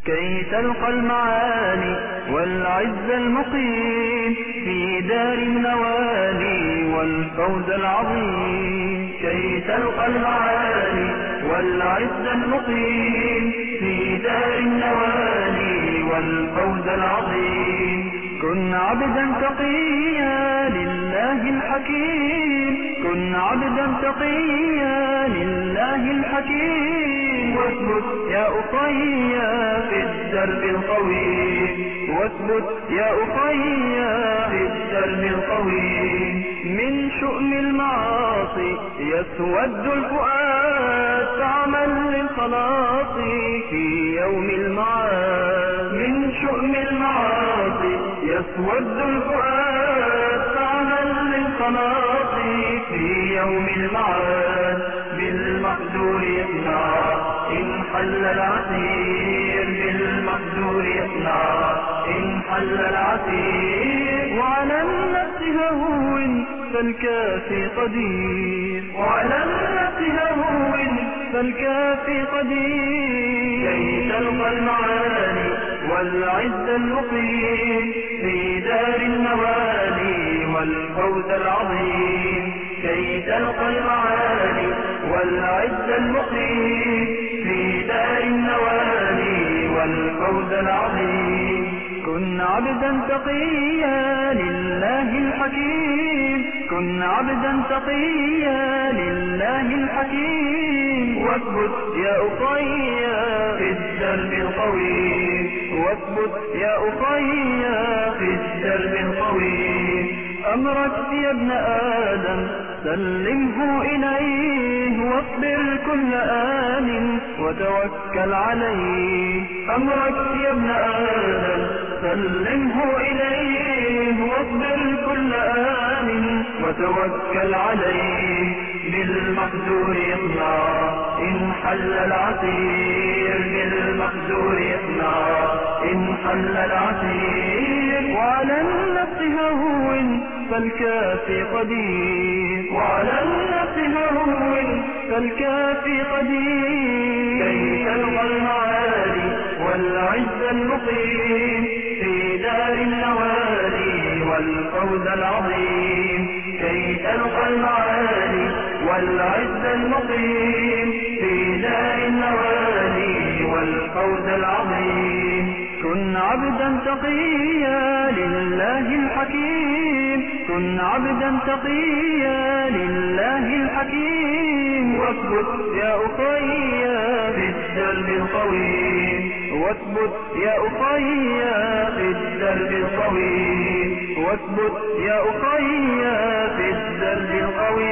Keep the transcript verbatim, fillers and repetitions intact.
كي تلقى المعالي والعز المقيم في دار النوالي والفوز العظيم. كي تلقى المعالي والعز المقيم في دار النوالي والفوز العظيم. كن عبدا تقيا لله الحكيم، كن عبدا تقيا لله الحكيم. واثبت يا أخي في الدرب القويم، واثبت يا أخي في الدرب القويم. من شؤم المعاصي يسود الفؤاد، فاعمل للخلاص في يوم المعاد. من شؤم المعاصي يسود الفؤاد، فاعمل للخلاص في يوم المعاد. بالمقدور يصنع إن حل العسير، بالمقدور يصنع إن حل العسير. وعلى النفس هون فالكافي قدير، وعلى النفس هون فالكافي قدير. كي تلقى المعالي والعز المقيم في دار النوالي والفوز العظيم. كي تلقى المعالي والعز المقيم في دار النوالي والفوز العظيم. كن عبدا تقيا لله الحكيم، كن عبدا تقيا لله الحكيم. واثبت يا أخي في الدرب القويم، واثبت يا أخي في الدرب القويم. أمرك يا ابن آدم سلمه إليه، واصبر كل آن وتوكل عليه. أمرك يا ابن آدم سلمه إليه، واصبر كل آن وتوكل عليه. بالمقدور يصنع إن حل العسير، بالمقدور يصنع إن حل العسير. وعلى النفس هون فالكافي قدير، وعلى النفس هون فالكافي قدير. كي تلقى المعالي والعز المقيم في دار النوالي والفوز العظيم. كي تلقى المعالي والعز المقيم في دار النوالي والفوز العظيم. كن عبدا تقيا لله الحكيم، كن عبدا تقيا لله الحكيم. واثبت يا أخي في الدرب القويم، واثبت يا أخي في الدرب القويم، واثبت يا أخي في الدرب القويم.